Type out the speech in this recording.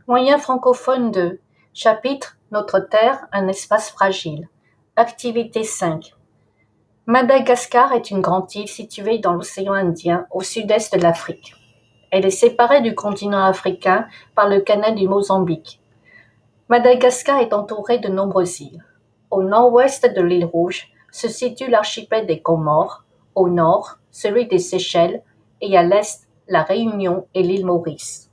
Moyen francophone de Chapitre Notre Terre, un espace fragile. Activité 5. Madagascar est une grande île située dans l'océan Indien, au sud-est de l'Afrique. Elle est séparée du continent africain par le canal du Mozambique. Madagascar est entourée de nombreuses îles. Au nord-ouest de l'île Rouge se situe l'archipel des Comores, au nord celui des Seychelles et à l'est la Réunion et l'île Maurice.